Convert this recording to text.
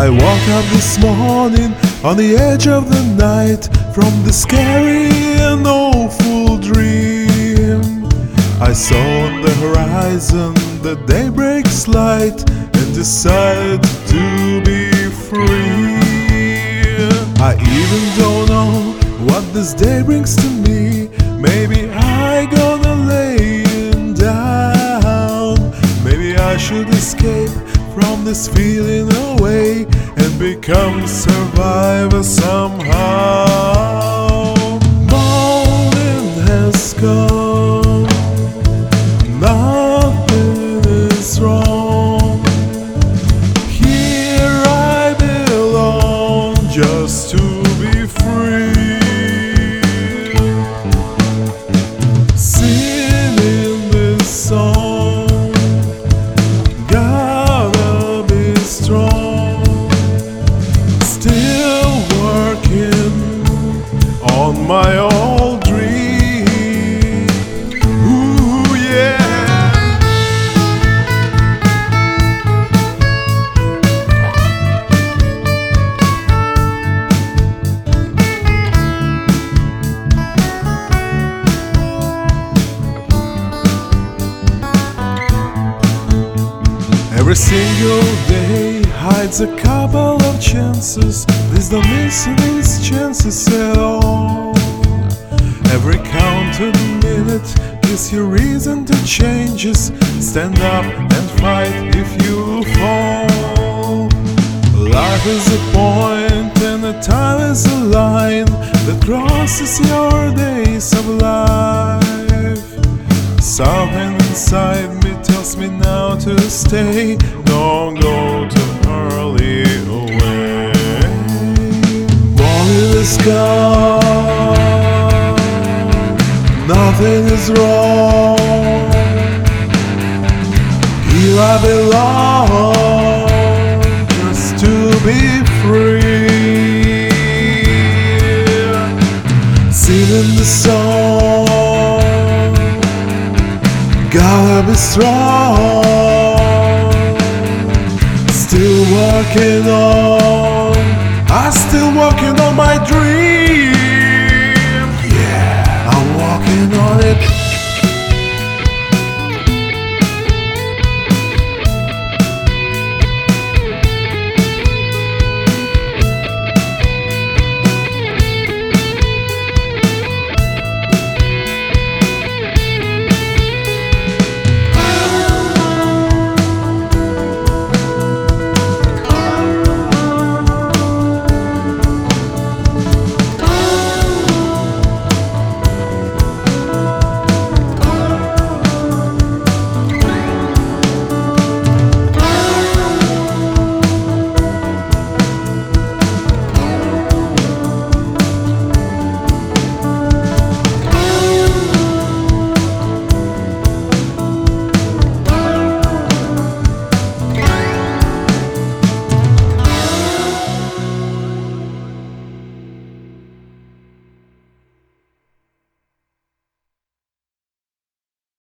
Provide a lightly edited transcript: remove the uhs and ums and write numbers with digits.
I woke up this morning on the edge of the night from the scary and awful dream. I saw on the horizon the daybreak's light and decided to be free. I even don't know what this day brings to me. Maybe I gonna lay down. Maybe I should escape from this feeling away and become survivor somehow. Morning has come, nothing is wrong. Here I belong, just to be free. Singing this song, gotta be strong. Still working on my old dream. Ooh, yeah. Every single day hides a couple of chances. Please don't miss these chances at all. Every counted minute gives you reason to change. Just stand up and fight if you fall. Life is a point and the time is a line that crosses your days of life. Something inside me tells me now to stay. Don't go too early away. Morning is gone, nothing is wrong. Here I belong, just to be free. Singing the song, gotta be strong. Still working on my dream.